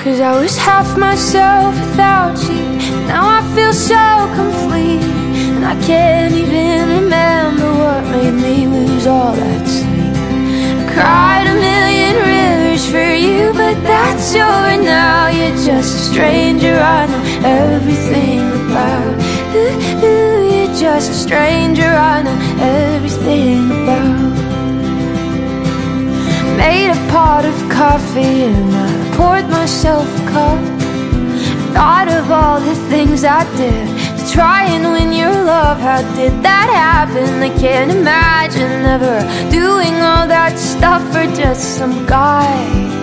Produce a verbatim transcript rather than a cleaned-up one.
'cause I was half myself without you. Now I feel so complete, and I can't even remember what made me lose all that sleep. I cried a million rivers for you, but that's over now. You're just a stranger I know everything about. Ooh, ooh, you're just a stranger I know everything about. Made a pot of coffee and I poured myself a cup. Thought of all the things I did to try and win your love. How did that happen? I can't imagine ever doing all that stuff for just some guy.